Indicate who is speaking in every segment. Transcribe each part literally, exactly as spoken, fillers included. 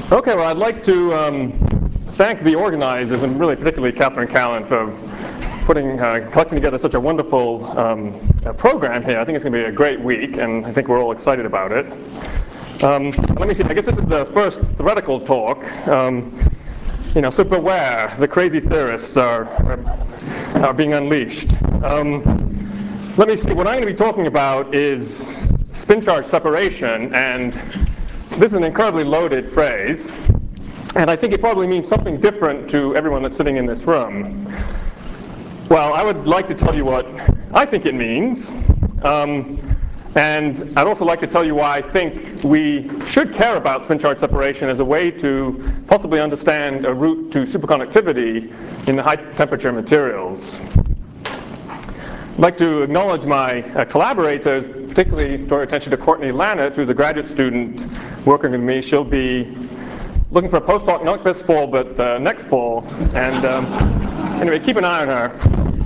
Speaker 1: Okay, well, I'd like to um, thank the organizers, and really particularly Catherine Callan, for putting, uh, collecting together such a wonderful um, uh, program here. I think it's going to be a great week, and I think we're all excited about it. Um, let me see, I guess this is the first theoretical talk. Um, you know, so beware, the crazy theorists are, are, are being unleashed. Um, let me see, what I'm going to be talking about is spin charge separation, and this is an incredibly loaded phrase, and I think it probably means something different to everyone that's sitting in this room. Well, I would like to tell you what I think it means, um, and I'd also like to tell you why I think we should care about spin charge separation as a way to possibly understand a route to superconductivity in the high temperature materials. I'd like to acknowledge my uh, collaborators, particularly draw attention to Courtney Lannert, who's a graduate student working with me. She'll be looking for a postdoc not this fall, but uh, next fall. And um, anyway, keep an eye on her.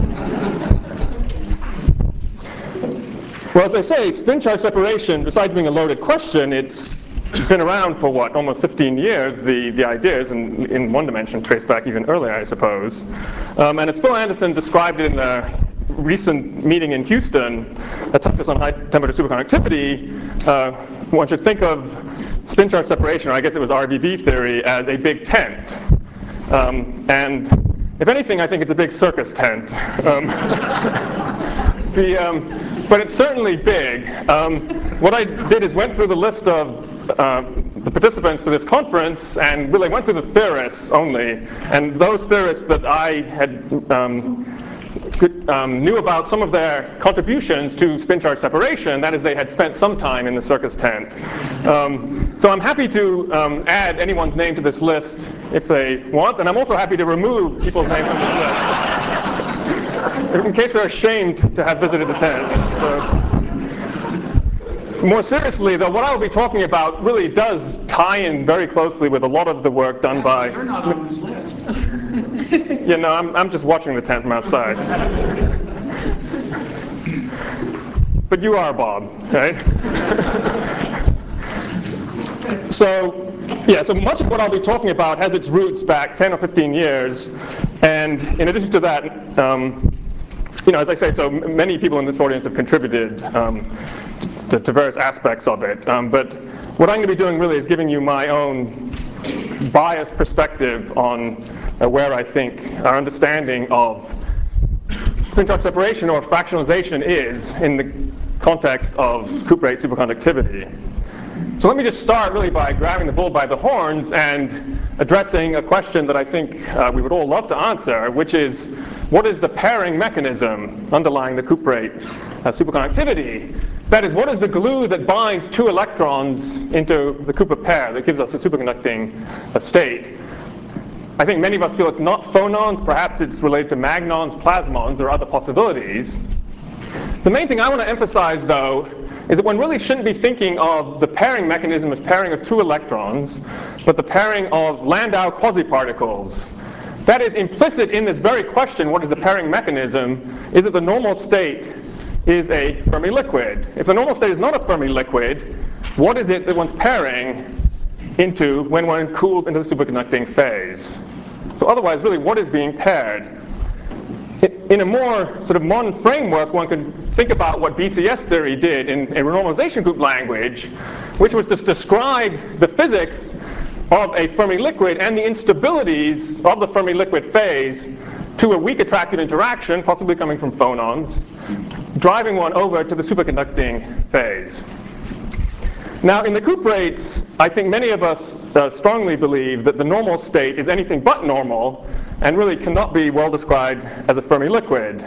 Speaker 1: Well, as I say, spin charge separation, besides being a loaded question, it's been around for what, almost fifteen years, the, the ideas, and in one dimension traced back even earlier, I suppose. Um, and as Phil Anderson described it in a recent meeting in Houston that touched us on high temperature superconductivity, uh, one should think of spin charge separation, or I guess it was R V B theory, as a big tent. Um, and if anything, I think it's a big circus tent. Um, the, um, but it's certainly big. Um, what I did is went through the list of uh, the participants to this conference and really went through the theorists only, and those theorists that I had um, Could, um, knew about some of their contributions to spin charge separation, that is, they had spent some time in the circus tent. Um, so I'm happy to um, add anyone's name to this list if they want, and I'm also happy to remove people's names from this list, in case they're ashamed to have visited the tent. So, more seriously, though, what I'll be talking about really does tie in very closely with a lot of the work done
Speaker 2: yeah,
Speaker 1: by...
Speaker 2: You're not on this list.
Speaker 1: You know, I'm, I'm just watching the tent from outside. But you are, Bob, right? So, yeah, so much of what I'll be talking about has its roots back ten or fifteen years. And in addition to that, um, you know, as I say, so many people in this audience have contributed um, to, to various aspects of it. Um, but what I'm going to be doing really is giving you my own biased perspective on uh, where I think our understanding of spin charge separation or fractionalization is in the context of Coop rate superconductivity. So let me just start really by grabbing the bull by the horns and addressing a question that I think uh, we would all love to answer, which is, what is the pairing mechanism underlying the Coop rate uh, superconductivity? That is, what is the glue that binds two electrons into the Cooper pair that gives us a superconducting uh, state? I think many of us feel it's not phonons, perhaps it's related to magnons, plasmons, or other possibilities. The main thing I want to emphasize, though, is that one really shouldn't be thinking of the pairing mechanism as pairing of two electrons, but the pairing of Landau quasiparticles. That is implicit in this very question, what is the pairing mechanism, is that the normal state is a Fermi liquid. If the normal state is not a Fermi liquid, what is it that one's pairing into when one cools into the superconducting phase? So otherwise, really, what is being paired? In a more sort of modern framework, one could think about what B C S theory did in a renormalization group language, which was to describe the physics of a Fermi liquid and the instabilities of the Fermi liquid phase to a weak attractive interaction, possibly coming from phonons, driving one over to the superconducting phase. Now, in the Coop rates, I think many of us uh, strongly believe that the normal state is anything but normal and really cannot be well described as a Fermi liquid.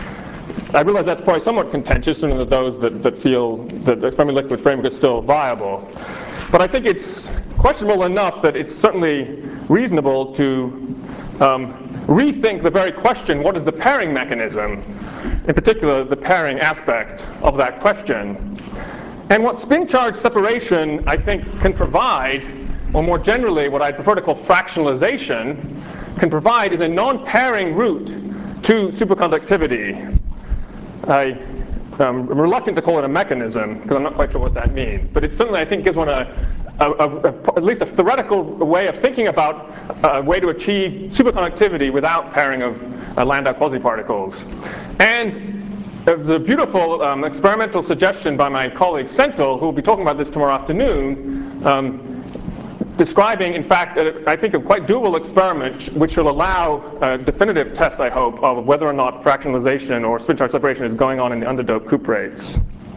Speaker 1: I realize that's probably somewhat contentious to those that, that feel that the Fermi liquid framework is still viable. But I think it's questionable enough that it's certainly reasonable to um, rethink the very question, what is the pairing mechanism? In particular, the pairing aspect of that question. And what spin charge separation, I think, can provide, or more generally, what I prefer to call fractionalization, can provide is a non-pairing route to superconductivity. I, um, I'm reluctant to call it a mechanism, because I'm not quite sure what that means. But it certainly, I think, gives one a, a, a, a, at least a theoretical way of thinking about a way to achieve superconductivity without pairing of uh, Landau quasiparticles. And there was a beautiful um, experimental suggestion by my colleague Senthil, who will be talking about this tomorrow afternoon, um, describing, in fact, a, I think a quite doable experiment which will allow a definitive test, I hope, of whether or not fractionalization or spin charge separation is going on in the underdoped cuprates.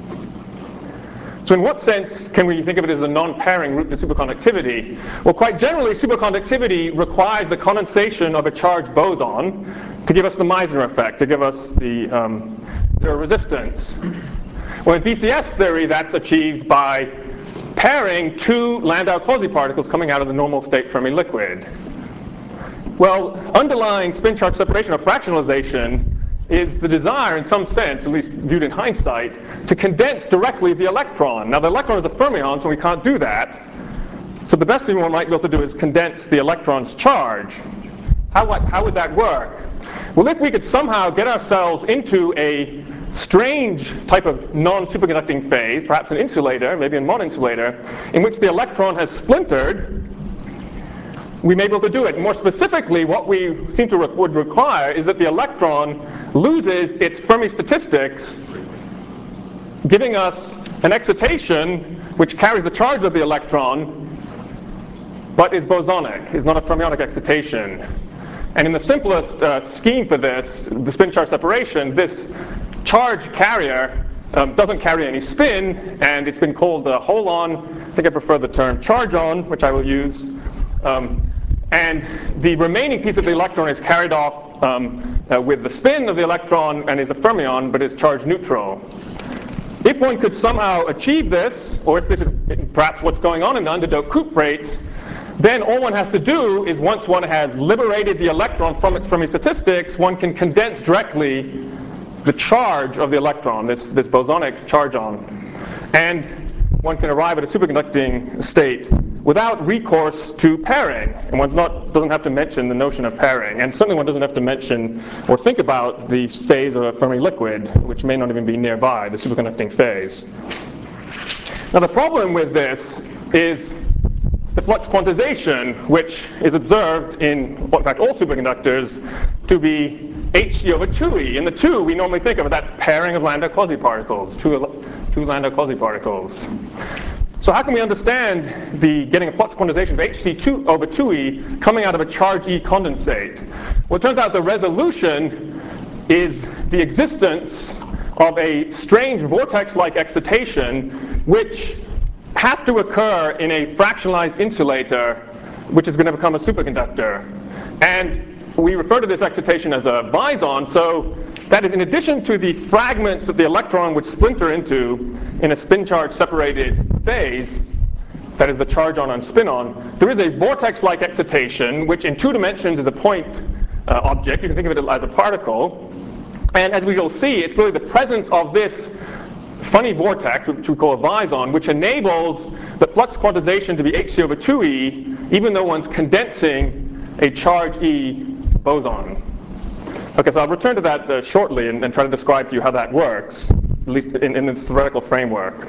Speaker 1: So in what sense can we think of it as a non-pairing route to superconductivity? Well, quite generally, superconductivity requires the condensation of a charged boson to give us the Meissner effect, to give us the um, zero resistance. Well, in B C S theory, that's achieved by pairing two Landau quasiparticles coming out of the normal state Fermi liquid. Well, underlying spin charge separation or fractionalization is the desire, in some sense, at least viewed in hindsight, to condense directly the electron. Now, the electron is a fermion, so we can't do that. So the best thing one might be able to do is condense the electron's charge. How, how would that work? Well, if we could somehow get ourselves into a strange type of non-superconducting phase, perhaps an insulator, maybe a non-insulator, in which the electron has splintered, we may be able to do it. More specifically, what we seem to re would require is that the electron loses its Fermi statistics, giving us an excitation which carries the charge of the electron, but is bosonic, is not a fermionic excitation. And in the simplest uh, scheme for this, the spin charge separation, this charge carrier um, doesn't carry any spin, and it's been called a holon. I think I prefer the term charge-on, which I will use. Um, and the remaining piece of the electron is carried off um, uh, with the spin of the electron and is a fermion, but is charge neutral. If one could somehow achieve this, or if this is perhaps what's going on in the underdoped cuprates, then all one has to do is, once one has liberated the electron from its Fermi statistics, one can condense directly the charge of the electron, this, this bosonic charge-on. And one can arrive at a superconducting state without recourse to pairing. And one doesn't have to mention the notion of pairing. And certainly one doesn't have to mention or think about the phase of a Fermi liquid, which may not even be nearby, the superconducting phase. Now the problem with this is the flux quantization, which is observed in, well, in fact, all superconductors to be Hc over two e. In the two, we normally think of it, that's pairing of Landau quasiparticles, two, two Landau quasiparticles. So how can we understand the getting a flux quantization of Hc two over two e coming out of a charge E condensate? Well, it turns out the resolution is the existence of a strange vortex-like excitation which has to occur in a fractionalized insulator, which is going to become a superconductor. And we refer to this excitation as a Vizon. So that is, in addition to the fragments that the electron would splinter into in a spin charge separated phase, that is the charge on and spin on, there is a vortex-like excitation, which in two dimensions is a point uh, object. You can think of it as a particle. And as we will see, it's really the presence of this funny vortex, which we call a Vizon, which enables the flux quantization to be Hc over two e, even though one's condensing a charge E boson. Okay, so I'll return to that uh, shortly and, and try to describe to you how that works, at least in, in this theoretical framework.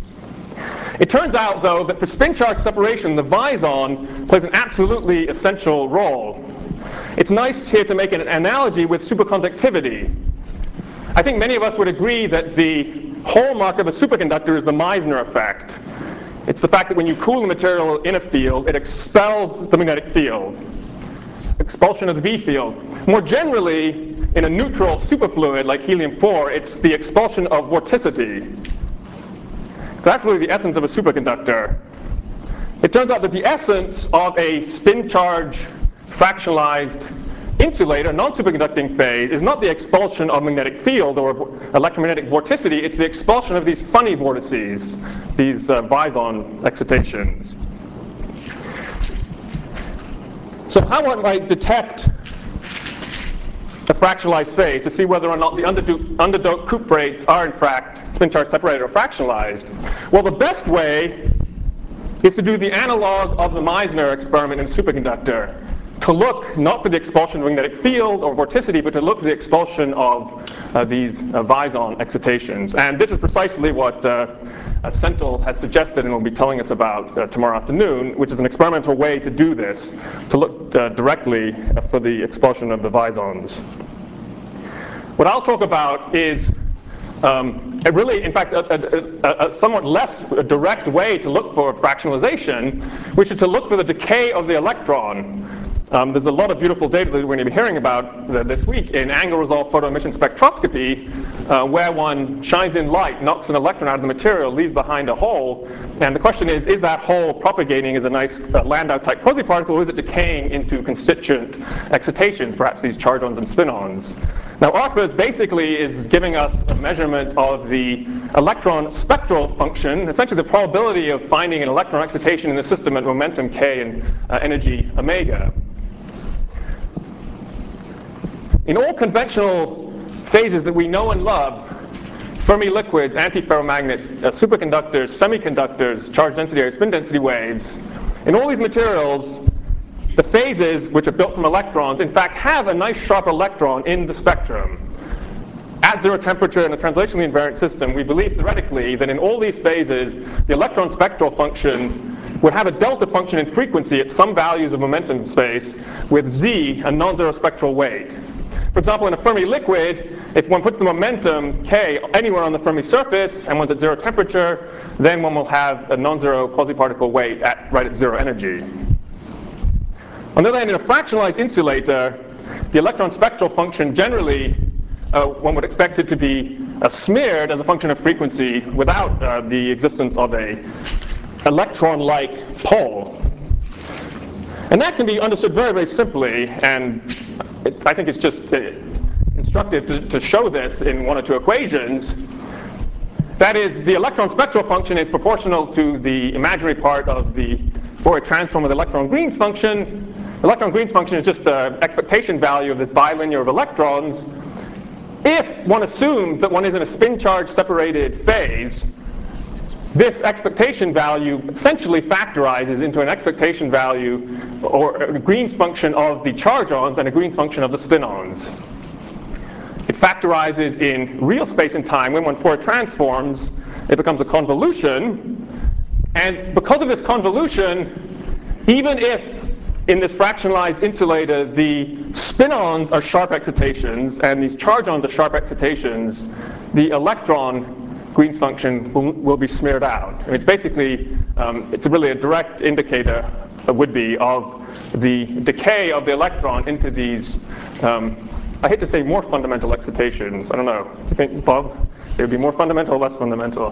Speaker 1: It turns out, though, that for spin charge separation, the Vizon plays an absolutely essential role. It's nice here to make an analogy with superconductivity. I think many of us would agree that the hallmark of a superconductor is the Meissner effect. It's the fact that when you cool the material in a field, it expels the magnetic field. Expulsion of the B field. More generally, in a neutral superfluid like helium four, it's the expulsion of vorticity. So that's really the essence of a superconductor. It turns out that the essence of a spin charge fractionalized insulator, non-superconducting phase, is not the expulsion of magnetic field or electromagnetic vorticity, it's the expulsion of these funny vortices, these uh, Vizon excitations. So how one might detect a fractionalized phase to see whether or not the underdoped, underdoped cuprates are in fact spin charge separated or fractionalized? Well, the best way is to do the analog of the Meissner experiment in a superconductor. to look not for the expulsion of magnetic field or vorticity, but to look for the expulsion of uh, these uh, Vizon excitations. And this is precisely what uh, uh, Senthil has suggested and will be telling us about uh, tomorrow afternoon, which is an experimental way to do this, to look uh, directly for the expulsion of the Vizons. What I'll talk about is um, a really, in fact, a, a, a, a somewhat less direct way to look for fractionalization, which is to look for the decay of the electron. Um, there's a lot of beautiful data that we're going to be hearing about this week in angle-resolved photoemission spectroscopy, uh, where one shines in light, knocks an electron out of the material, leaves behind a hole, and the question is, is that hole propagating as a nice uh, Landau-type quasi-particle, or is it decaying into constituent excitations, perhaps these charge-ons and spin-ons? Now, ARPAS basically is giving us a measurement of the electron spectral function, essentially the probability of finding an electron excitation in the system at momentum k and uh, energy omega. In all conventional phases that we know and love, Fermi liquids, antiferromagnets, uh, superconductors, semiconductors, charge density or spin density waves, in all these materials, the phases, which are built from electrons, in fact have a nice sharp electron in the spectrum. At zero temperature in a translationally invariant system, we believe theoretically that in all these phases, the electron spectral function would have a delta function in frequency at some values of momentum space with z, a non-zero spectral weight. For example, in a Fermi liquid, if one puts the momentum k anywhere on the Fermi surface and one's at zero temperature, then one will have a non-zero quasi-particle weight at, right at zero energy. On the other hand, in a fractionalized insulator, the electron spectral function generally, uh, one would expect it to be uh, smeared as a function of frequency without uh, the existence of a electron-like pole. And that can be understood very, very simply, and it, I think it's just uh, instructive to, to show this in one or two equations. That is, the electron spectral function is proportional to the imaginary part of the Fourier transform of the electron Green's function. The electron Green's function is just the expectation value of this bilinear of electrons. If one assumes that one is in a spin charge separated phase, this expectation value essentially factorizes into an expectation value, or a Green's function of the charge-ons and a Green's function of the spin-ons. It factorizes in real space and time. When one Fourier transforms, it becomes a convolution. And because of this convolution, even if in this fractionalized insulator the spin-ons are sharp excitations and these charge-ons are sharp excitations, the electron Green's function will, will be smeared out. I mean, it's basically, um, it's really a direct indicator, uh, would be, of the decay of the electron into these, um, I hate to say more fundamental excitations. I don't know. You think, Bob, they would be more fundamental or less fundamental?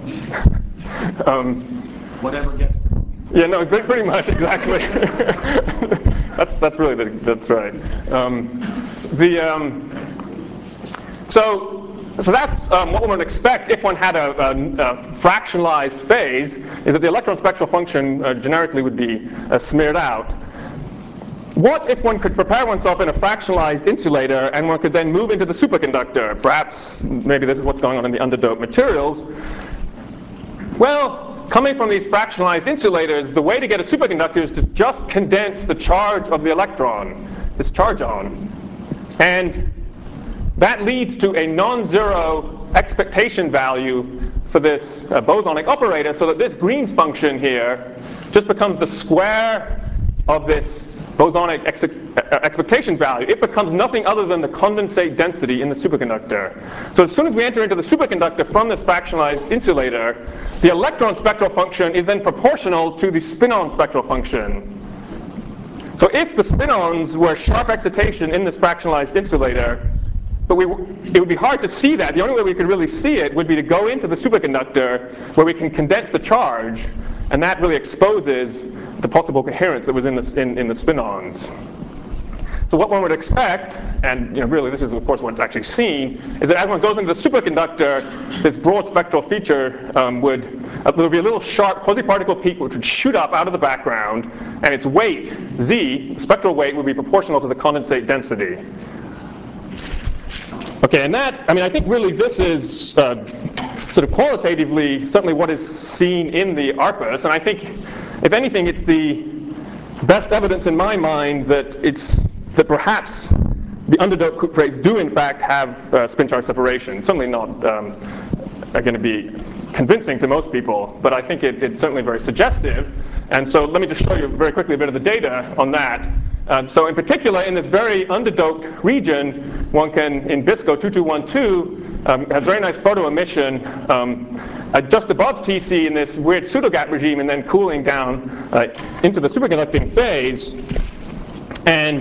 Speaker 1: um,
Speaker 2: Whatever gets to them.
Speaker 1: Yeah, no, pretty much, exactly. that's, that's really, the, that's right. Um, the, um, so, So that's um, what one would expect if one had a, a, a fractionalized phase, is that the electron spectral function uh, generically would be uh, smeared out. What if one could prepare oneself in a fractionalized insulator and one could then move into the superconductor? Perhaps, maybe this is what's going on in the underdoped materials. Well, coming from these fractionalized insulators, the way to get a superconductor is to just condense the charge of the electron, this charge-on. And that leads to a non-zero expectation value for this uh, bosonic operator, so that this Green's function here just becomes the square of this bosonic ex uh, expectation value. It becomes nothing other than the condensate density in the superconductor. So as soon as we enter into the superconductor from this fractionalized insulator, the electron spectral function is then proportional to the spin-on spectral function. So if the spin-ons were sharp excitation in this fractionalized insulator, but we, it would be hard to see that. The only way we could really see it would be to go into the superconductor where we can condense the charge, and that really exposes the possible coherence that was in the, in, in the spin-ons. So what one would expect, and you know, really this is of course what's actually seen, is that as one goes into the superconductor, this broad spectral feature um, would, uh, there would be a little sharp quasi-particle peak which would shoot up out of the background, and its weight, z, spectral weight, would be proportional to the condensate density. Okay, and that, I mean, I think really this is uh, sort of qualitatively certainly what is seen in the ARPAS, and I think, if anything, it's the best evidence in my mind that it's that perhaps the underdoped cuprates do in fact have uh, spin charge separation. Certainly not um, are going to be convincing to most people, but I think it, it's certainly very suggestive. And so let me just show you very quickly a bit of the data on that. Um, so in particular, in this very underdoped region, one can, in BISCO two two one two, um, has very nice photo emission um, uh, just above T C in this weird pseudogap regime, and then cooling down uh, into the superconducting phase. And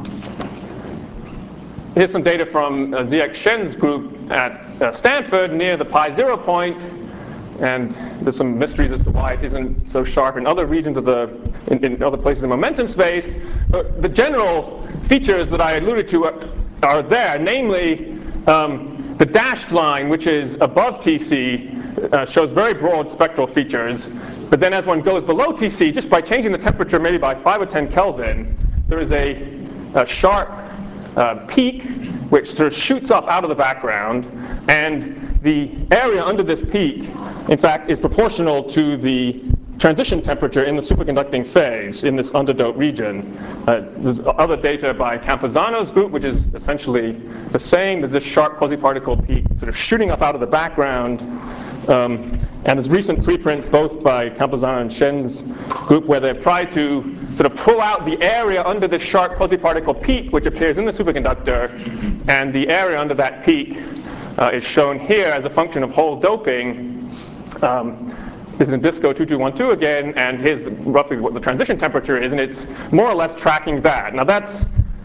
Speaker 1: here's some data from uh, Ziek Shen's group at uh, Stanford near the pi zero point. And there's some mysteries as to why it isn't so sharp in other regions of the, in, in other places in momentum space. But the general features that I alluded to are, are there, namely um, the dashed line, which is above T C, uh, shows very broad spectral features. But then as one goes below T C, just by changing the temperature maybe by five or ten Kelvin, there is a, a sharp uh, peak which sort of shoots up out of the background, and the area under this peak, in fact, is proportional to the transition temperature in the superconducting phase in this underdoped region. Uh, there's other data by Campuzano's group, which is essentially the same. There's this sharp quasi-particle peak sort of shooting up out of the background. Um, and there's recent preprints, both by Campuzano and Shen's group, where they've tried to sort of pull out the area under this sharp quasi-particle peak, which appears in the superconductor, and the area under that peak uh, is shown here as a function of hole doping. Um, This is in BISCO two two one two again, and here's roughly what the transition temperature is, and it's more or less tracking that. Now that's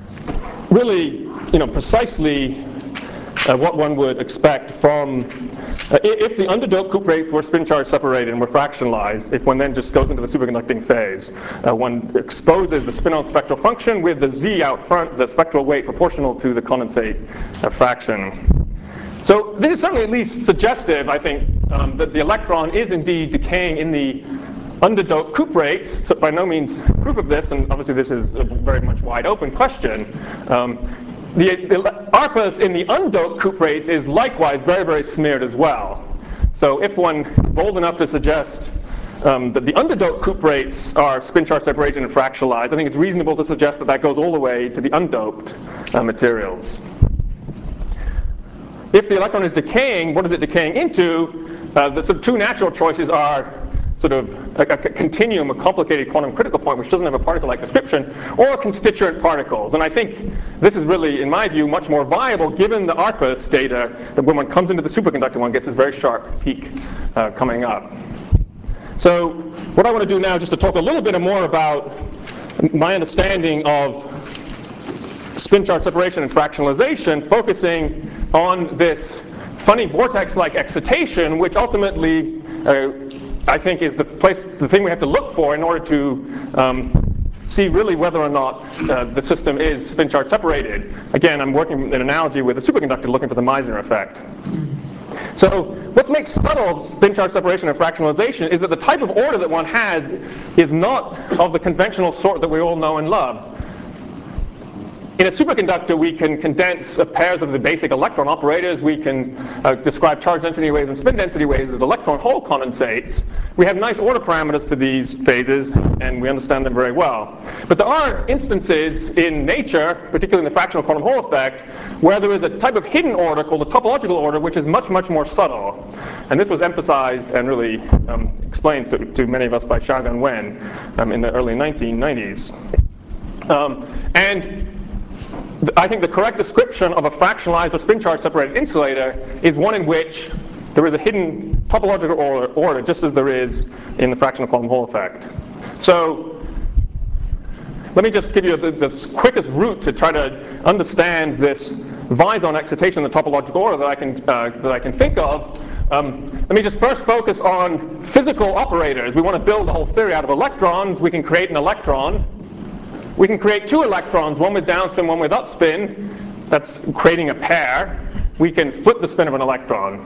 Speaker 1: really, you know, precisely uh, what one would expect from, uh, if the underdoped cuprates were spin charge separated and were fractionalized, if one then just goes into the superconducting phase, uh, one exposes the spin-on spectral function with the Z out front, the spectral weight proportional to the condensate uh, fraction. So this is certainly at least suggestive, I think, um, that the electron is indeed decaying in the underdoped cuprates. So by no means proof of this, and obviously this is a very much wide open question. Um, the, the ARPAs in the undoped cuprates is likewise very, very smeared as well. So if one is bold enough to suggest um, that the underdoped cuprates are spin charge separated and fractionalized, I think it's reasonable to suggest that that goes all the way to the undoped uh, materials. If the electron is decaying, what is it decaying into? Uh, the sort of two natural choices are sort of a, a continuum, a complicated quantum critical point which doesn't have a particle-like description, or constituent particles. And I think this is really, in my view, much more viable given the ARPAS data, that when one comes into the superconductor, one gets this very sharp peak uh, coming up. So what I want to do now is just to talk a little bit more about my understanding of spin charge separation and fractionalization, focusing on this funny vortex-like excitation, which ultimately uh, I think is the place, the thing we have to look for in order to um, see really whether or not uh, the system is spin charge separated. Again, I'm working in an analogy with a superconductor looking for the Meissner effect. So what makes subtle spin charge separation and fractionalization is that the type of order that one has is not of the conventional sort that we all know and love. In a superconductor, we can condense uh, pairs of the basic electron operators. We can uh, describe charge density waves and spin density waves as electron hole condensates. We have nice order parameters for these phases, and we understand them very well. But there are instances in nature, particularly in the fractional quantum Hall effect, where there is a type of hidden order called the topological order, which is much, much more subtle. And this was emphasized and really um, explained to, to many of us by Xiaogan Wen um, in the early nineteen nineties. Um, and I think the correct description of a fractionalized or spin charge separated insulator is one in which there is a hidden topological order, order just as there is in the fractional quantum Hall effect. So let me just give you the, the quickest route to try to understand this Vizon excitation in the topological order that I can, uh, that I can think of. Um, let me just first focus on physical operators. We want to build a whole theory out of electrons. We can create an electron. We can create two electrons, one with downspin, one with upspin. That's creating a pair. We can flip the spin of an electron.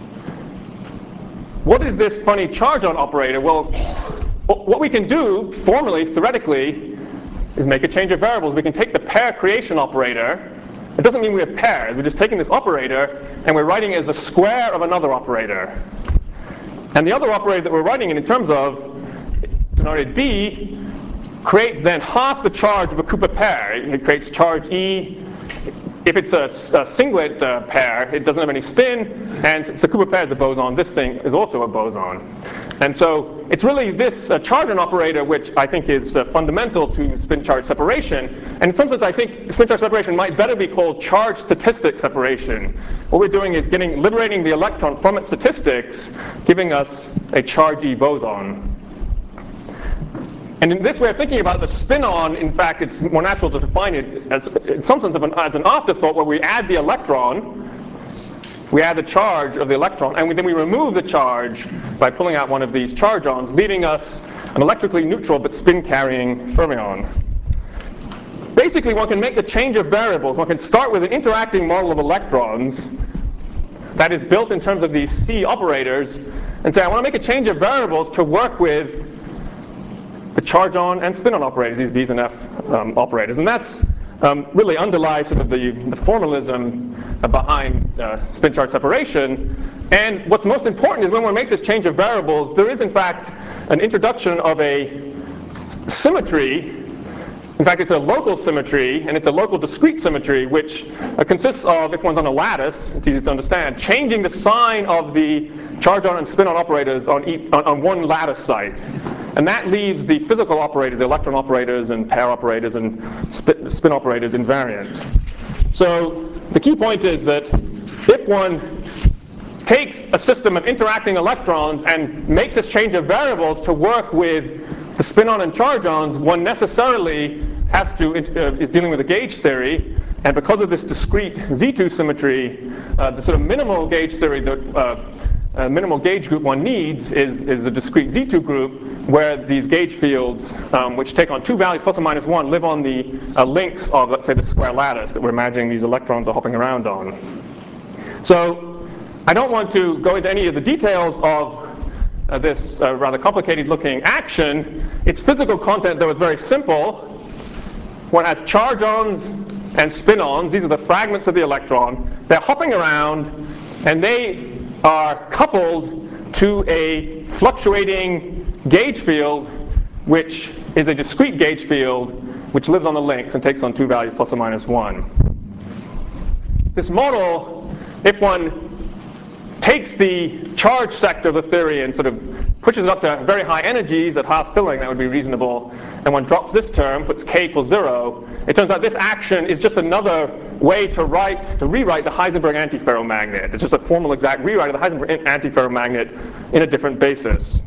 Speaker 1: What is this funny charge-on operator? Well, what we can do, formally, theoretically, is make a change of variables. We can take the pair creation operator. It doesn't mean we have pairs. We're just taking this operator, and we're writing it as the square of another operator. And the other operator that we're writing it in terms of, denoted B, creates then half the charge of a Cooper pair. It creates charge E. If it's a, a singlet uh, pair, it doesn't have any spin, and since the Cooper pair is a boson, this thing is also a boson. And so it's really this uh, charge-on operator which I think is uh, fundamental to spin-charge separation. And in some sense, I think spin-charge separation might better be called charge statistic separation. What we're doing is getting liberating the electron from its statistics, giving us a charge E boson. And in this way of thinking about the spin-on, in fact, it's more natural to define it as, in some sense, of an, as an afterthought, where we add the electron, we add the charge of the electron, and we, then we remove the charge by pulling out one of these charge-ons, leaving us an electrically neutral but spin-carrying fermion. Basically, one can make the change of variables. One can start with an interacting model of electrons that is built in terms of these C operators, and say, I want to make a change of variables to work with the charge-on and spin-on operators, these B's and F um, operators. And that's um, really underlies sort of the, the formalism behind uh, spin-charge separation. And what's most important is when one makes this change of variables, there is in fact an introduction of a symmetry. In fact, it's a local symmetry, and it's a local discrete symmetry, which uh, consists of, if one's on a lattice, it's easy to understand, changing the sign of the charge-on and spin-on operators on, each, on, on one lattice site. And that leaves the physical operators, the electron operators and pair operators and spin, spin operators invariant. So the key point is that if one takes a system of interacting electrons and makes this change of variables to work with the spin-on and charge-ons, one necessarily has to, uh, is dealing with a gauge theory, and because of this discrete Z two symmetry, uh, the sort of minimal gauge theory, the uh, uh, minimal gauge group one needs is, is a discrete Z two group where these gauge fields, um, which take on two values plus or minus one, live on the uh, links of, let's say, the square lattice that we're imagining these electrons are hopping around on. So I don't want to go into any of the details of uh, this uh, rather complicated-looking action. Its physical content, though, is very simple. One has charge-ons and spin-ons. These are the fragments of the electron. They're hopping around, and they are coupled to a fluctuating gauge field, which is a discrete gauge field, which lives on the links and takes on two values plus or minus one. This model, if one takes the charge sector of the theory and sort of pushes it up to very high energies at half filling, that would be reasonable, and one drops this term, puts k equals zero, it turns out this action is just another way to write, to rewrite the Heisenberg antiferromagnet. It's just a formal exact rewrite of the Heisenberg antiferromagnet in a different basis.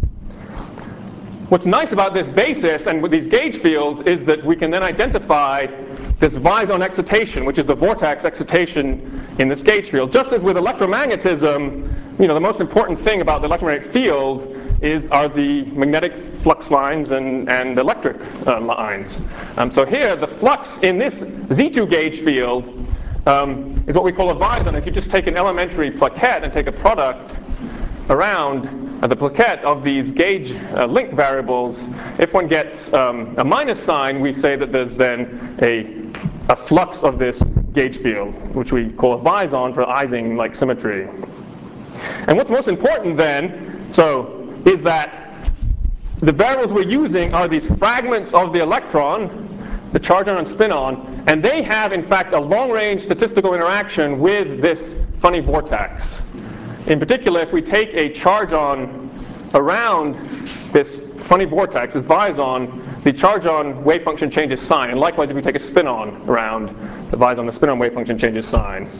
Speaker 1: What's nice about this basis and with these gauge fields is that we can then identify this Vizon excitation, which is the vortex excitation in this gauge field. Just as with electromagnetism, you know, the most important thing about the electromagnetic field is are the magnetic flux lines and, and electric uh, lines. Um, so here, the flux in this Z two gauge field um, is what we call a Vizon. If you just take an elementary plaquette and take a product around uh, the plaquette of these gauge uh, link variables, if one gets um, a minus sign, we say that there's then a, a flux of this gauge field, which we call a Vizon for Ising-like symmetry. And what's most important then, so, is that the variables we're using are these fragments of the electron, the charge-on and spin-on, and they have, in fact, a long-range statistical interaction with this funny vortex. In particular, if we take a charge-on around this funny vortex, this Vizon, the charge-on wave function changes sign. And likewise, if we take a spin-on around the Vizon, the spin-on wave function changes sign.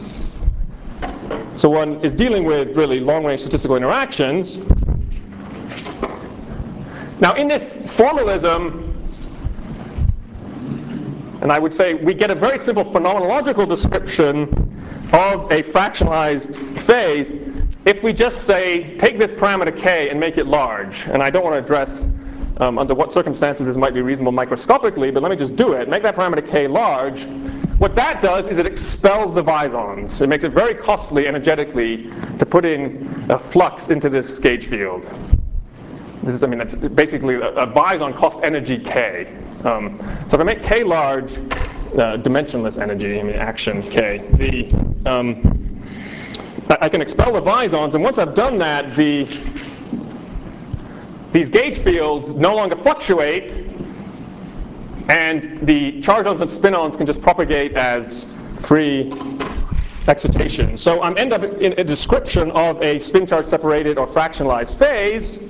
Speaker 1: So one is dealing with really long-range statistical interactions. Now, in this formalism, and I would say we get a very simple phenomenological description of a fractionalized phase if we just say, take this parameter k and make it large. And I don't want to address um, under what circumstances this might be reasonable microscopically, but let me just do it. Make that parameter k large. What that does is it expels the Vizons. It makes it very costly energetically to put in a flux into this gauge field. This is, I mean, that's basically a, a Vizon costs energy k. Um, so if I make k large, uh, dimensionless energy, I mean action k, the um, I can expel the Vizons, and once I've done that, the these gauge fields no longer fluctuate, and the charge-ons and spin-ons can just propagate as free excitation. So I'm end up in a description of a spin-charge separated or fractionalized phase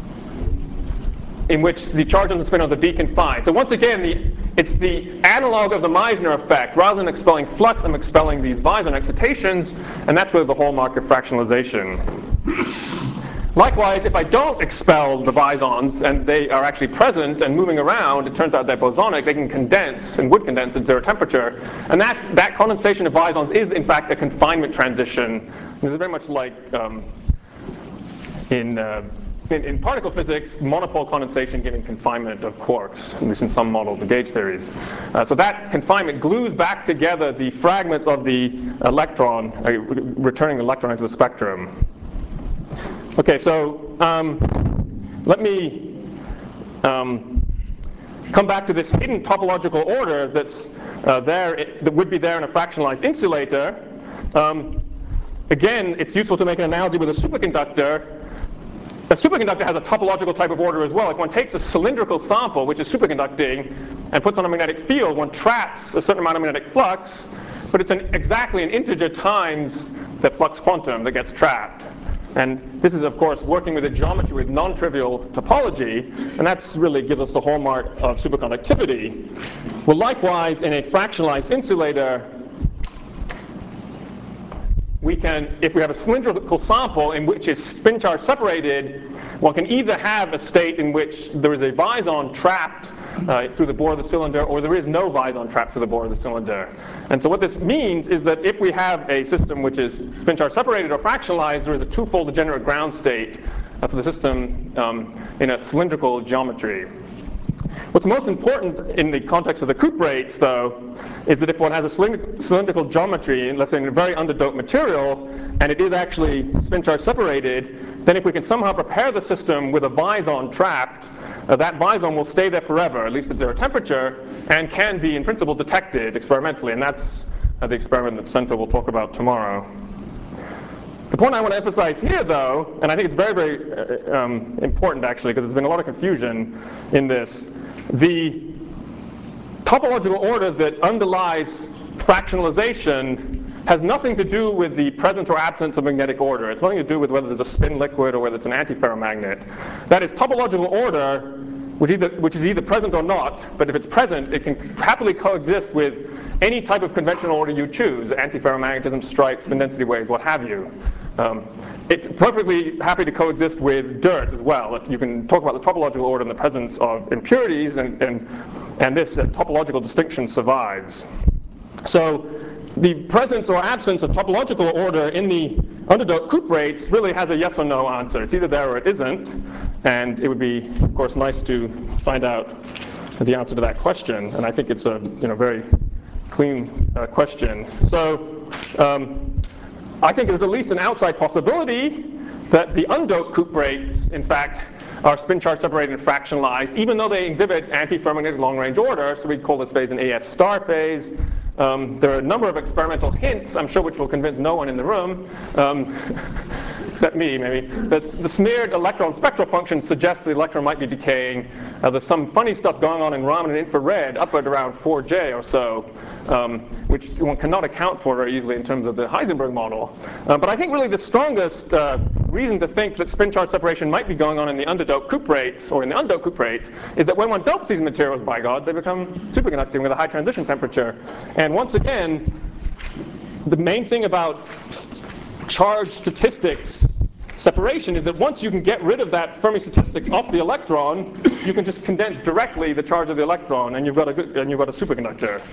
Speaker 1: in which the charge-ons and spin-ons are deconfined. So once again, the, it's the analog of the Meissner effect. Rather than expelling flux, I'm expelling these Wison excitations, and that's really the hallmark of fractionalization. Likewise, if I don't expel the Wisons and they are actually present and moving around, it turns out they're bosonic, they can condense and would condense at zero temperature. And that's, that condensation of Wisons is in fact a confinement transition. It's very much like um, in, uh, in, in particle physics, monopole condensation giving confinement of quarks, at least in some models of gauge theories. Uh, so that confinement glues back together the fragments of the electron, uh, returning the electron into the spectrum. Okay, so um, let me um, come back to this hidden topological order that's uh, there, it, that would be there in a fractionalized insulator. Um, again, it's useful to make an analogy with a superconductor. A superconductor has a topological type of order as well. If one takes a cylindrical sample, which is superconducting, and puts on a magnetic field, one traps a certain amount of magnetic flux, but it's an, exactly an integer times the flux quantum that gets trapped. And this is, of course, working with a geometry with non-trivial topology, and that's really gives us the hallmark of superconductivity. Well, likewise, in a fractionalized insulator, we can, if we have a cylindrical sample in which is spin charge separated, one can either have a state in which there is a Wison trapped uh, through the bore of the cylinder, or there is no Wison trapped through the bore of the cylinder. And so what this means is that if we have a system which is spin charge separated or fractionalized, there is a twofold degenerate ground state uh, for the system um, in a cylindrical geometry. What's most important in the context of the cuprates, though, is that if one has a cylindrical geometry, let's say in a very underdoped material, and it is actually spin charge separated, then if we can somehow prepare the system with a Wison trapped, uh, that Wison will stay there forever, at least at zero temperature, and can be, in principle, detected experimentally. And that's uh, the experiment that Senta will talk about tomorrow. The point I want to emphasize here, though, and I think it's very, very uh, um, important, actually, because there's been a lot of confusion in this, the topological order that underlies fractionalization has nothing to do with the presence or absence of magnetic order. It's nothing to do with whether there's a spin liquid or whether it's an antiferromagnet. That is topological order, which, either, which is either present or not, but if it's present, it can happily coexist with any type of conventional order you choose, antiferromagnetism, stripes, spin density waves, what have you. Um, it's perfectly happy to coexist with dirt as well. You can talk about the topological order in the presence of impurities, and, and, and this uh, topological distinction survives. So the presence or absence of topological order in the underdoped cuprates really has a yes or no answer. It's either there or it isn't, and it would be, of course, nice to find out the answer to that question, and I think it's a you know very clean uh, question. So um, I think there's at least an outside possibility that the undoped cuprates, in fact, are spin charge separated and fractionalized, even though they exhibit antiferromagnetic long-range order, so we call this phase an A F star phase. Um, there are a number of experimental hints, I'm sure, which will convince no one in the room, um, except me maybe. The, the smeared electron spectral function suggests the electron might be decaying. Uh, there's some funny stuff going on in Raman and infrared up at around four J or so, um, which one cannot account for very easily in terms of the Heisenberg model. Uh, but I think really the strongest uh, reason to think that spin charge separation might be going on in the underdoped cuprates, or in the undoped cuprates, is that when one dopes these materials, by God, they become superconducting with a high transition temperature. And once again, the main thing about charge statistics separation is that once you can get rid of that Fermi statistics off the electron, you can just condense directly the charge of the electron, and you've got a good, and you've got a superconductor.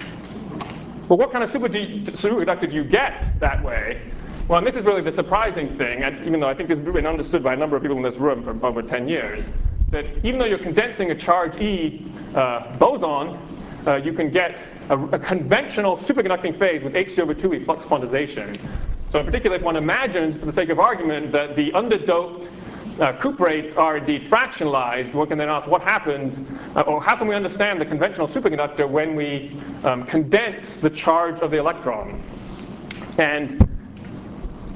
Speaker 1: But what kind of super superconductor do you get that way? Well, and this is really the surprising thing, and even though I think this has been understood by a number of people in this room for over ten years, that even though you're condensing a charge E uh, boson, uh, you can get a, a conventional superconducting phase with H C over two E flux quantization. So in particular, if one imagines, for the sake of argument, that the underdoped uh, cuprates are indeed fractionalized, one can then ask what happens, uh, or how can we understand the conventional superconductor when we um, condense the charge of the electron? And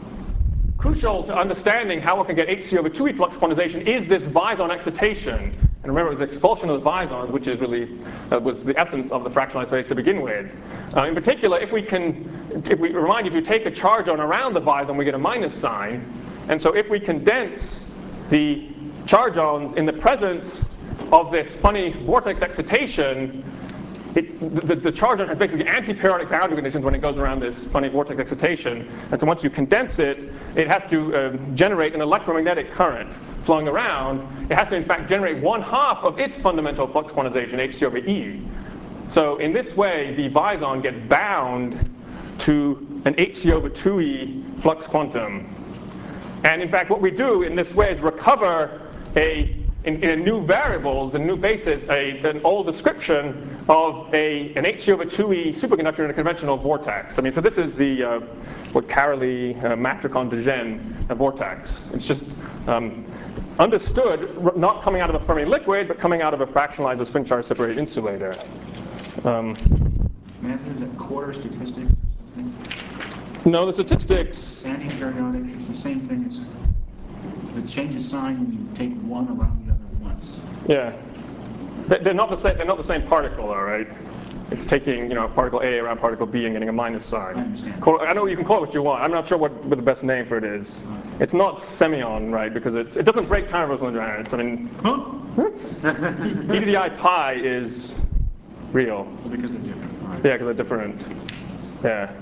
Speaker 1: crucial to understanding how one can get H C over two E flux quantization is this Wison excitation. And remember, it was the expulsion of the bosons, which is really uh, was the essence of the fractionalized phase to begin with. Uh, in particular, if we can, if we remind you, if you take a charge on around the boson, we get a minus sign. And so if we condense the charge-ons in the presence of this funny vortex excitation, It, the, the charge-on has basically anti-periodic boundary conditions when it goes around this funny vortex excitation. And so once you condense it, it has to uh, generate an electromagnetic current flowing around. It has to, in fact, generate one half of its fundamental flux quantization, h c over E. So in this way, the boson gets bound to an h c over two E flux quantum. And in fact, what we do in this way is recover a In, in a new variables, a new basis, a, an old description of a, an h c over two E superconductor in a conventional vortex. I mean, so this is the uh, what Caroly uh, Matricon de Gennes uh, vortex. It's just um, understood, not coming out of a Fermi liquid, but coming out of a fractionalized or spin charge separated insulator. Um,
Speaker 2: Matthew, is that quarter statistics or something?
Speaker 1: no, the statistics.
Speaker 2: Antiperiodic is the same thing as it changes sign when you take one around the other once.
Speaker 1: Yeah, they're not the same. They're not the same particle, all right. It's taking, you know, particle A around particle B and getting a minus sign.
Speaker 2: I understand.
Speaker 1: Call, I know you can call it what you want. I'm not sure what, what the best name for it is.
Speaker 2: Okay.
Speaker 1: It's not semyon, right? Because it's, it doesn't break time reversal invariance. I mean,
Speaker 2: Huh?
Speaker 1: e to the I pi is real.
Speaker 2: Because they're different. All right.
Speaker 1: Yeah, because they're different. Yeah.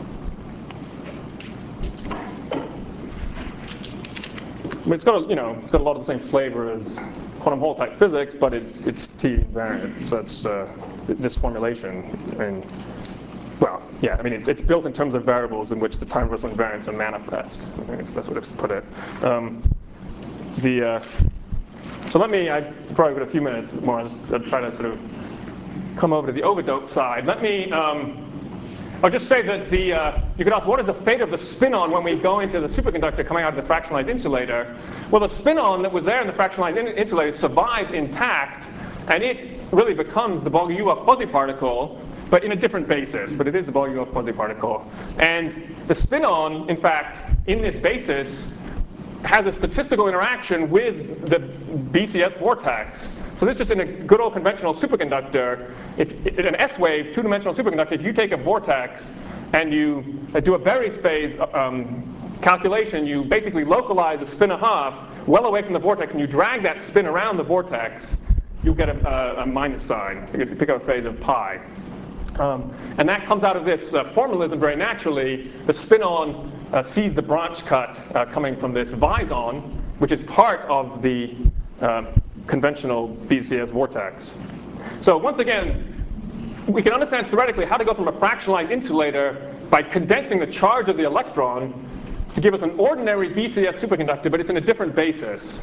Speaker 1: I mean, it's got a, you know, it's got a lot of the same flavor as quantum Hall type physics, but it, it's T invariant. So that's uh, this formulation. And well, yeah, I mean, it's, it's built in terms of variables in which the time reversal invariants are manifest. I think it's the best way to put it. Um, the uh, so let me. I probably got a few minutes more. I'll, just, I'll try to sort of come over to the overdope side. Let me. Um, I'll just say that the, uh, you could ask, what is the fate of the spin-on when we go into the superconductor coming out of the fractionalized insulator? Well, the spin-on that was there in the fractionalized in insulator survives intact, and it really becomes the Bogoliubov quasi-particle, but in a different basis, but it is the Bogoliubov quasi-particle. And the spin-on, in fact, in this basis, has a statistical interaction with the B C S vortex. So this is just in a good old conventional superconductor. If in an S-wave, two-dimensional superconductor, if you take a vortex and you do a Berry's phase um, calculation, you basically localize a spin a half well away from the vortex, and you drag that spin around the vortex, you'll get a, a, a minus sign. You pick up a phase of pi. Um, and that comes out of this uh, formalism very naturally. The spin-on uh, sees the branch cut uh, coming from this Vizon, which is part of the uh, conventional B C S vortex. So once again, we can understand theoretically how to go from a fractionalized insulator by condensing the charge of the electron to give us an ordinary B C S superconductor, but it's in a different basis.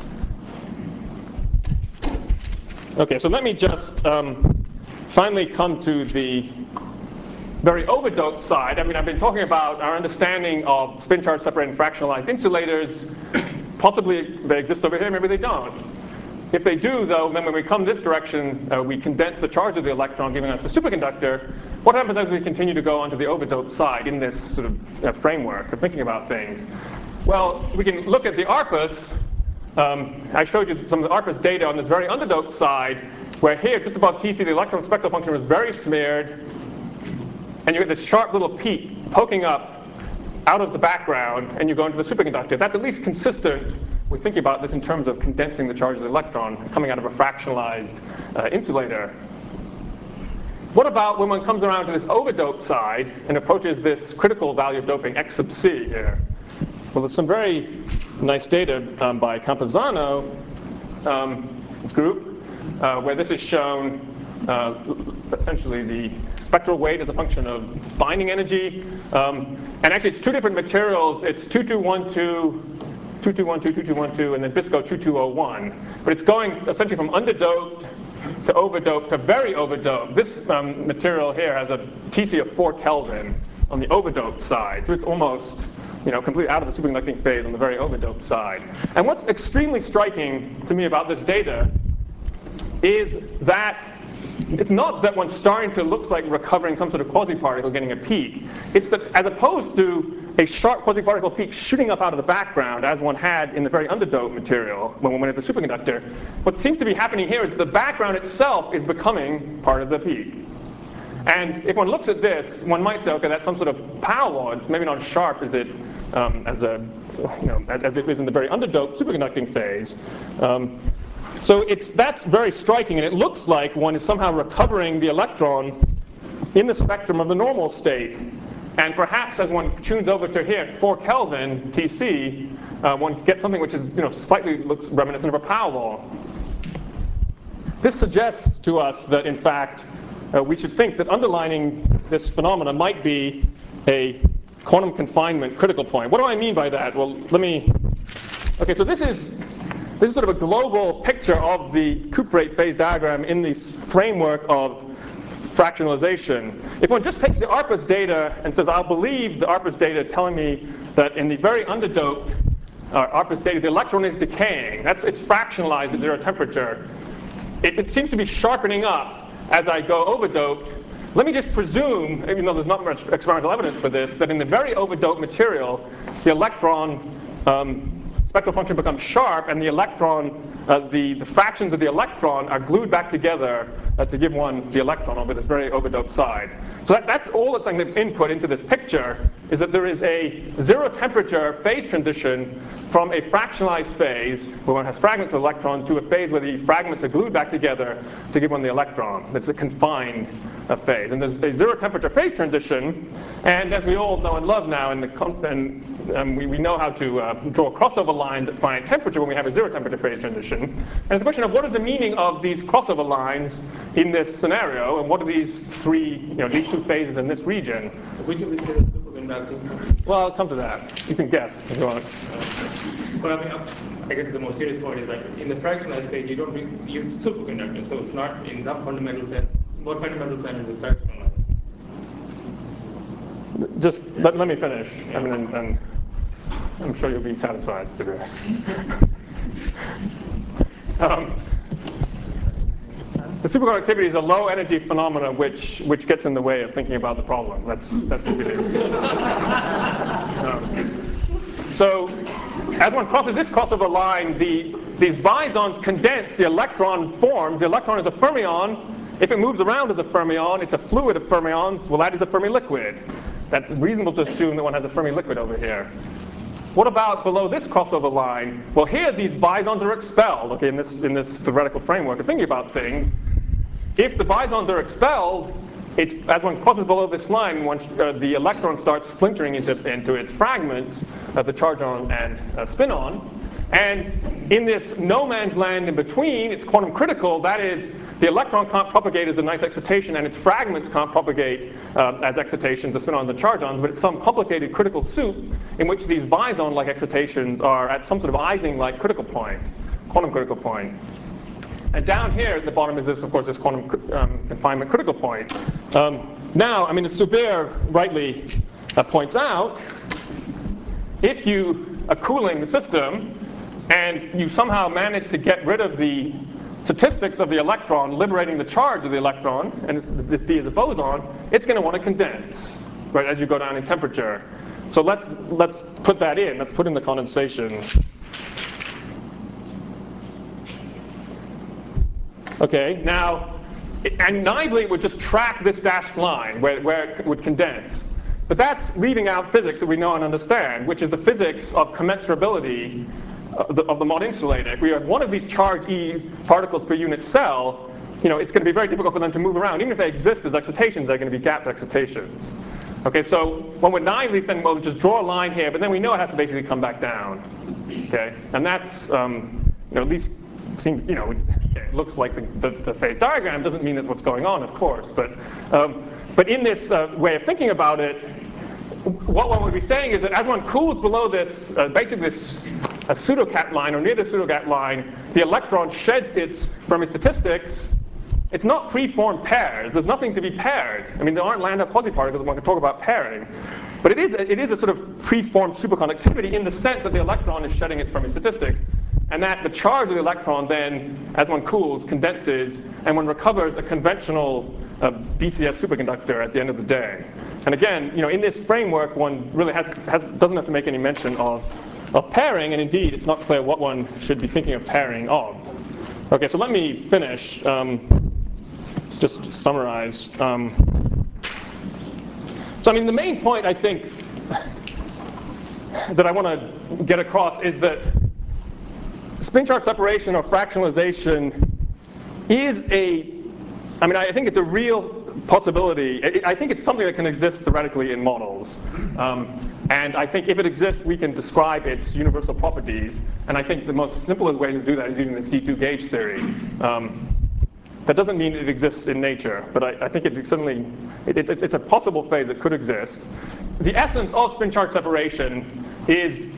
Speaker 1: Okay, so let me just um, finally come to the very overdoped side. I mean, I've been talking about our understanding of spin charge separated fractionalized insulators. Possibly they exist over here, maybe they don't. If they do, though, then when we come this direction, uh, we condense the charge of the electron, giving us a superconductor. What happens as we continue to go onto the overdoped side in this sort of uh, framework of thinking about things? Well, we can look at the ARPAS. Um, I showed you some of the ARPAS data on this very underdoped side, where here, just above T C, the electron spectral function was very smeared, and you get this sharp little peak poking up out of the background, and you go into the superconductor. That's at least consistent with thinking about this in terms of condensing the charge of the electron coming out of a fractionalized uh, insulator. What about when one comes around to this overdoped side and approaches this critical value of doping X sub C here? Well, there's some very nice data um, by Campuzano um, group, uh, where this is shown uh, essentially the spectral weight as a function of binding energy. Um, and actually, it's two different materials. It's two two one two, two two one two, two two one two, and then BISCO two two zero one. But it's going essentially from underdoped to overdoped to very overdoped. This um, material here has a T C of four Kelvin on the overdoped side. So it's almost, you know, completely out of the superconducting phase on the very overdoped side. And what's extremely striking to me about this data is that it's not that one's starting to look like recovering some sort of quasi-particle getting a peak. It's that as opposed to a sharp quasi-particle peak shooting up out of the background, as one had in the very underdoped material when one went into the superconductor. What seems to be happening here is the background itself is becoming part of the peak. And if one looks at this, one might say, okay, that's some sort of power law. It's maybe not as sharp as it, um, as, a, you know, as, as it is in the very underdoped superconducting phase. Um, so it's, that's very striking, and it looks like one is somehow recovering the electron in the spectrum of the normal state. And perhaps as one tunes over to here at four Kelvin T C, uh, one gets something which is, you know, slightly looks reminiscent of a power law. This suggests to us that, in fact, uh, we should think that underlining this phenomena might be a quantum confinement critical point. What do I mean by that? Well, let me. Okay, so this is this is sort of a global picture of the cuprate phase diagram in the framework of fractionalization. If one just takes the ARPAS data and says, I'll believe the ARPAS data telling me that in the very underdoped uh, ARPAS data, the electron is decaying. That's, it's fractionalized at zero temperature. It, it seems to be sharpening up as I go overdoped. Let me just presume, even though there's not much experimental evidence for this, that in the very overdoped material, the electron um, spectral function becomes sharp, and the electron, uh, the, the fractions of the electron are glued back together uh, to give one the electron over this very overdoped side. So that, that's all that's going to input into this picture, is that there is a zero temperature phase transition from a fractionalized phase, where one has fragments of electron, to a phase where the fragments are glued back together to give one the electron. It's a confined uh, phase. And there's a zero temperature phase transition, and as we all know and love now, in the and um, we, we know how to uh, draw crossover lines at finite temperature when we have a zero temperature phase transition. And it's a question of what is the meaning of these crossover lines in this scenario, and what are these three, you know, these two phases in this region?
Speaker 3: So which of these is superconducting?
Speaker 1: Well, I'll come to that. You can guess if you want.
Speaker 3: But I mean, I guess the most serious point is that in the fractionalized phase, you don't re- use superconducting, so it's not in some fundamental sense. What fundamental sense is it fractionalized?
Speaker 1: Just let, let me finish. I mean, and, and I'm sure you'll be satisfied today. um, the superconductivity is a low energy phenomena which which gets in the way of thinking about the problem. That's that's what it is. um, so, as one crosses this crossover line, the these bosons condense. The electron forms. The electron is a fermion. If it moves around as a fermion, it's a fluid of fermions. Well, that is a Fermi liquid. That's reasonable to assume that one has a Fermi liquid over here. What about below this crossover line? Well, here these bosons are expelled. Okay, in this in this theoretical framework of thinking about things, if the bosons are expelled, it's, as one crosses below this line, one, uh, the electron starts splintering into into its fragments, uh, the charge-on and uh, spin-on. And in this no man's land in between, it's quantum critical. That is, the electron can't propagate as a nice excitation, and its fragments can't propagate uh, as excitations, the spin-ons and charge-ons, but it's some complicated critical soup in which these boson-like excitations are at some sort of Ising-like critical point, quantum critical point. And down here at the bottom is this, of course, this quantum um, confinement critical point. Um, now, I mean, as Subir rightly uh, points out, if you are cooling the system, and you somehow manage to get rid of the statistics of the electron, liberating the charge of the electron, and this B is a boson, it's going to want to condense, right, as you go down in temperature. So let's let's put that in. Let's put in the condensation. Okay, now, and naively it would just track this dashed line where, where it would condense. But that's leaving out physics that we know and understand, which is the physics of commensurability of the, of the Mott insulator. If we have one of these charge E particles per unit cell, you know, it's going to be very difficult for them to move around. Even if they exist as excitations, they're going to be gapped excitations. Okay, so one would naively think, well, just draw a line here, but then we know it has to basically come back down. Okay, and that's, um, you know, at least seems, you know, it looks like the, the, the phase diagram. Doesn't mean that's what's going on, of course, but um, but in this uh, way of thinking about it, what one would be saying is that as one cools below this, uh, basically this a pseudo-gap line, or near the pseudo-gap line, the electron sheds its Fermi statistics. It's not preformed pairs. There's nothing to be paired. I mean, there aren't Landau quasi-particles. One can talk about pairing. But it is, it is a sort of preformed superconductivity in the sense that the electron is shedding its Fermi statistics, and that the charge of the electron then, as one cools, condenses, and one recovers a conventional a B C S superconductor at the end of the day. And again, you know, in this framework, one really has, has, doesn't have to make any mention of, of pairing, and indeed, it's not clear what one should be thinking of pairing of. Okay, so let me finish, um, just summarize. Um, so I mean, the main point, I think, that I want to get across is that spin charge separation or fractionalization is a, I mean, I think it's a real possibility. I think it's something that can exist theoretically in models. Um, and I think if it exists, we can describe its universal properties. And I think the most simplest way to do that is using the C two gauge theory. Um, that doesn't mean it exists in nature, but I, I think it certainly, it, it, it's a possible phase that could exist. The essence of spin charge separation is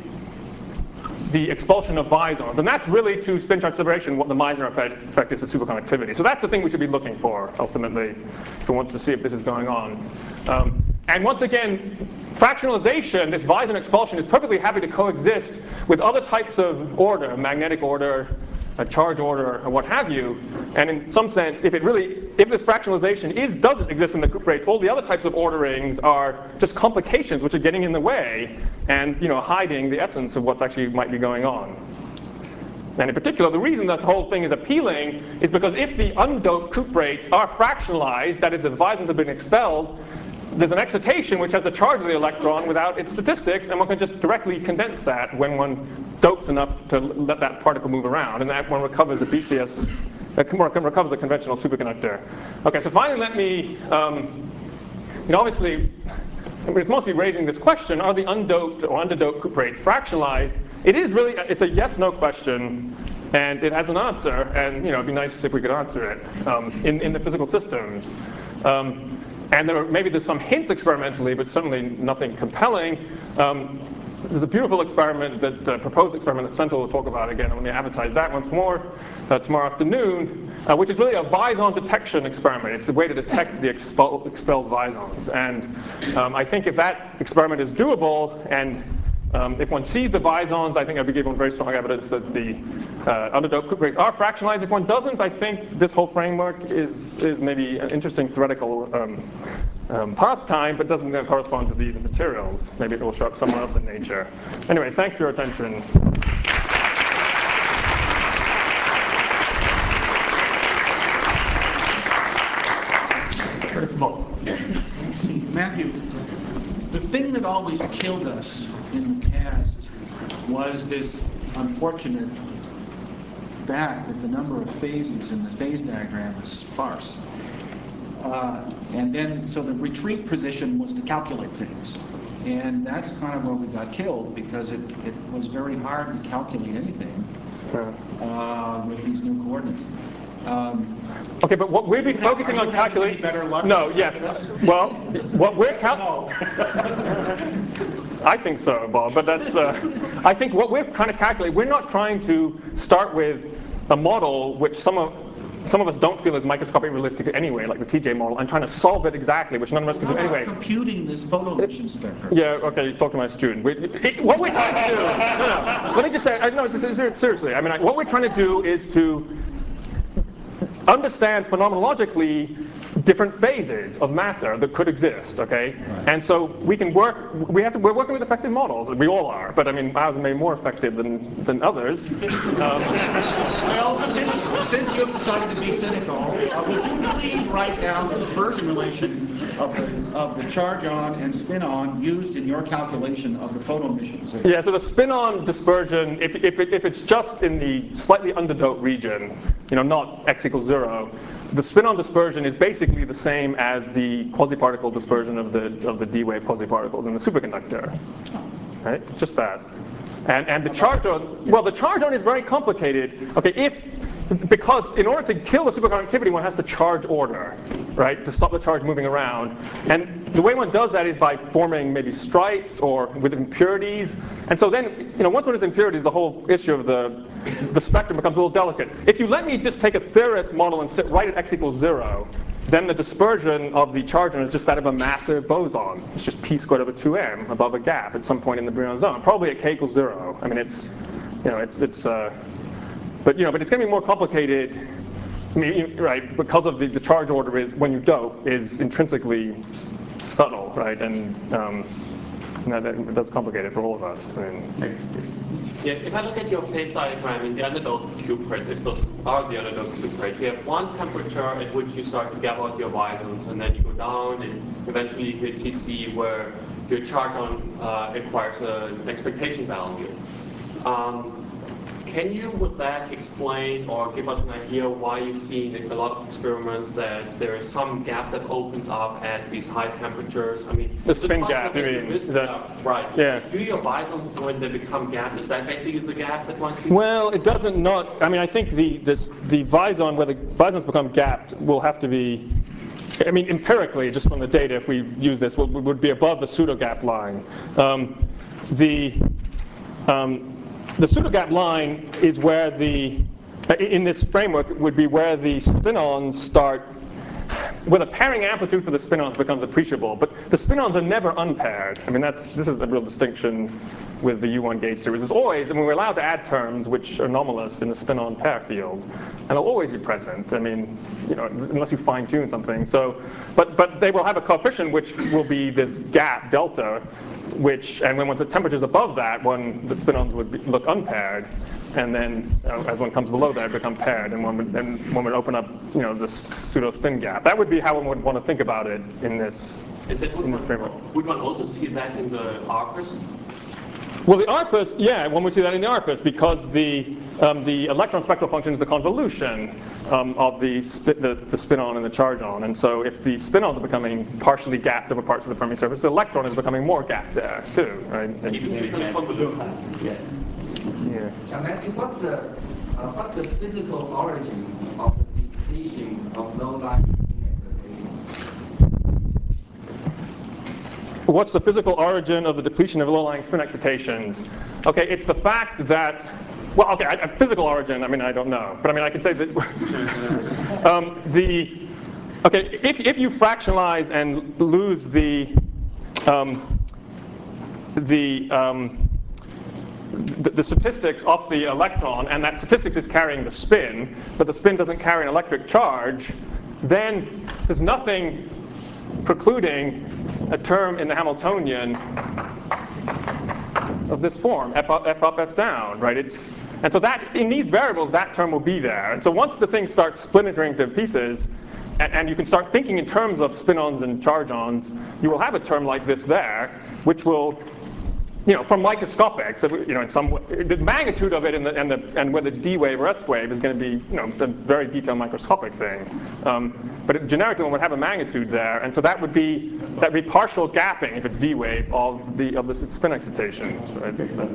Speaker 1: the expulsion of Wisons. And that's really, to spin charge separation, what the Meissner effect, effect is to superconductivity. So that's the thing we should be looking for, ultimately, if one wants to see if this is going on. Um, and once again, fractionalization, this Wison expulsion, is perfectly happy to coexist with other types of order, magnetic order, a charge order, or what have you. And in some sense, if it really, if this fractionalization is doesn't exist in the cuprates, all the other types of orderings are just complications which are getting in the way and, you know, hiding the essence of what's actually might be going on. And in particular, the reason this whole thing is appealing is because if the undoped cuprates are fractionalized, that is, the Wisons have been expelled, there's an excitation which has the charge of the electron without its statistics, and one can just directly condense that when one dopes enough to let that particle move around, and that one recovers a B C S, that recovers a conventional superconductor. Okay, so finally let me, um, you know, obviously, I mean, it's mostly raising this question, are the undoped or underdoped cuprates fractionalized? It is really, it's a yes-no question, and it has an answer, and, you know, it'd be nice if we could answer it um, in, in the physical systems. Um, And there are, maybe there's some hints experimentally, but certainly nothing compelling. Um, there's a beautiful experiment, that uh, proposed experiment that Senthil will talk about again. Let me advertise that once more uh, tomorrow afternoon, uh, which is really a Wison detection experiment. It's a way to detect the expel, expelled Wisons. And um, I think if that experiment is doable, and Um, if one sees the Wisons, I think I'd be given very strong evidence that the uh, underdoped cuprates are fractionalized. If one doesn't, I think this whole framework is, is maybe an interesting theoretical um, um, pastime, but doesn't uh, correspond to these materials. Maybe it will show up somewhere else in nature. Anyway, thanks for your attention.
Speaker 2: See, Matthew, the thing that always killed us in the past was this unfortunate fact that the number of phases in the phase diagram is sparse. Uh, and then, so the retreat position was to calculate things. And that's kind of where we got killed, because it, it was very hard to calculate anything uh, with these new coordinates. Um,
Speaker 1: Okay, but what we've been focusing on calculating.
Speaker 2: Better luck.
Speaker 1: No, yes. Well, what we're cal- I think so, Bob. But that's. Uh, I think what we're trying to calculate. We're not trying to start with a model which some of some of us don't feel is microscopically realistic anyway, like the T J model, and trying to solve it exactly, which none of us can do anyway.
Speaker 2: We're computing this photo emission spectrum.
Speaker 1: Yeah, okay, you talk to my student. We, it, what we're trying to do, no, no, let me just say, I, no, it's, it's, seriously, I mean, I, what we're trying to do is to understand phenomenologically different phases of matter that could exist, okay? Right. And so we can work, we have to, we're working with effective models, we all are, but I mean, ours may be more effective than, than others. Um,
Speaker 2: well, since, since you've decided to be cynical, uh, would you please write down the dispersion relation of the, of the charge on and spin on used in your calculation of the photo emissions?
Speaker 1: Yeah, so the spin on dispersion, if, if, it, if it's just in the slightly underdoped region, you know, not x equals zero, the spin-on dispersion is basically the same as the quasi-particle dispersion of the of the D-wave quasi-particles in the superconductor, right? Just that. And and the charge on, well, the charge on is very complicated. Okay, if because in order to kill the superconductivity, one has to charge order, right, to stop the charge moving around. And the way one does that is by forming maybe stripes or with impurities. And so then, you know, once one has impurities, the whole issue of the the spectrum becomes a little delicate. If you let me just take a Theorist model and sit right at x equals zero, then the dispersion of the charge on is just that of a massive boson. It's just p squared over two m above a gap at some point in the Brillouin zone, probably at k equals zero. I mean, it's, you know, it's it's. Uh, But you know, but it's going to be more complicated I mean, right, because of the, the charge order is, when you dope, is intrinsically subtle, right? And um, that, that, that's complicated for all of us. I mean,
Speaker 4: yeah, if I look at your phase diagram in the underdose cuprates, if those are the underdose cuprates, you have one temperature at which you start to gap out your visons, and then you go down, and eventually you hit T C, where your charge-on uh, acquires an expectation value. Um, Can you, with that, explain or give us an idea why you see in a lot of experiments that there is some gap that opens up at these high temperatures? I mean,
Speaker 1: the spin gap, you mean?
Speaker 4: Vis-
Speaker 1: The,
Speaker 4: uh, right.
Speaker 1: Yeah.
Speaker 4: Do your visons, when they become gapped, is that basically the gap that one sees?
Speaker 1: Well, it doesn't not. I mean, I think the this, the vison, where the visons become gapped, will have to be. I mean, empirically, just from the data, if we use this, would, would be above the pseudogap line. Um, the um, The pseudogap line is where the, in this framework, would be where the spin-ons start, where the pairing amplitude for the spin-ons becomes appreciable. But the spin-ons are never unpaired. I mean, that's this is a real distinction with the U one gauge series. There's always, I mean, we're allowed to add terms which are anomalous in the spin-on pair field, and they'll always be present. I mean, you know, unless you fine-tune something. So, but but they will have a coefficient which will be this gap delta, which, and when once the temperature's above that, one the spin-ons would be, look unpaired, and then uh, as one comes below that, become paired, and one would then one would open up, you know, this pseudo spin gap. That would be how one would want to think about it in this
Speaker 4: And then would
Speaker 1: in this
Speaker 4: one,
Speaker 1: framework.
Speaker 4: would one also see that in the ARPAs?
Speaker 1: Well, the ARPAs, yeah, one would see that in the ARPAs because the um, the electron spectral function is the convolution um, of the, spi the the spin-on and the charge-on, and so if the spin-ons are becoming partially gapped over parts of the Fermi surface, the electron is becoming more gapped there too, right? And,
Speaker 4: Even if it's a convolution.
Speaker 5: Yeah.
Speaker 1: yeah.
Speaker 5: And Matthew, what's the uh, what's the physical origin of the depletion of low-lying excitation?
Speaker 1: What's the physical origin of the depletion of low-lying spin excitations? Okay, it's the fact that, well, okay, I, physical origin, I mean, I don't know. But I mean, I can say that um, the, okay, if, if you fractionalize and lose the, um, the, um, the, the statistics of the electron, and that statistics is carrying the spin, but the spin doesn't carry an electric charge, then there's nothing precluding a term in the Hamiltonian of this form, f up, f up, f down, right? It's, and so that, in these variables, that term will be there. And so once the thing starts splintering to pieces, and, and you can start thinking in terms of spin-ons and charge-ons, you will have a term like this there, which will, you know, from microscopic, so, you know, in some way, the magnitude of it and, the, and, the, and whether it's D wave or S wave is going to be, you know, a very detailed microscopic thing. Um, but it, generically, one would have a magnitude there, and so that would be that would be partial gapping if it's D wave of the of the spin excitations. Right?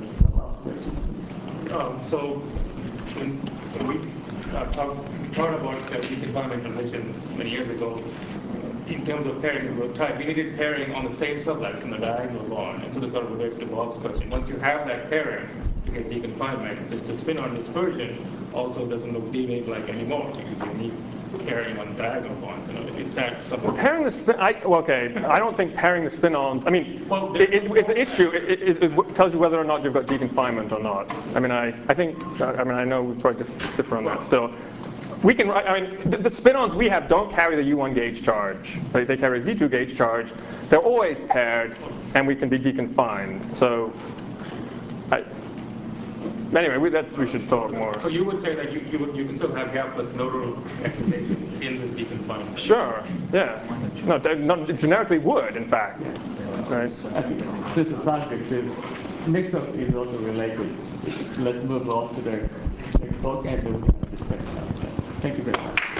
Speaker 3: Um, so when, when we uh, talk, thought about the deconfinement conditions many years ago, in terms of pairing of type, we needed pairing on the same sublex in the diagonal bond. And so this sort of relates to Bob's question. Once you have that pairing to get deconfinement, the, the spin-on dispersion also doesn't look D-wave like anymore because you need pairing on diagonal bonds. You know, is that something?
Speaker 1: Well, pairing the spin, I, well, okay, I don't think pairing the spin-ons, I mean,
Speaker 3: Well,
Speaker 1: it, it, it's an issue, it, it, it, it tells you whether or not you've got deconfinement or not. I mean, I, I think, I mean, I know we probably differ on that still. We can, I mean, the, the spin-ons we have don't carry the U one gauge charge. They, they carry a Z two gauge charge. They're always paired, and we can be deconfined. So, I, anyway, we, that's, we should talk more.
Speaker 3: So you would say that you, you, would, you can still have gapless nodal excitations in this deconfinement?
Speaker 1: Sure, yeah. No, no, generically would, in fact. Right.
Speaker 6: Since the subject is mix-up is also related, let's move on to the next talk and we'll have a discussion. Thank you very much.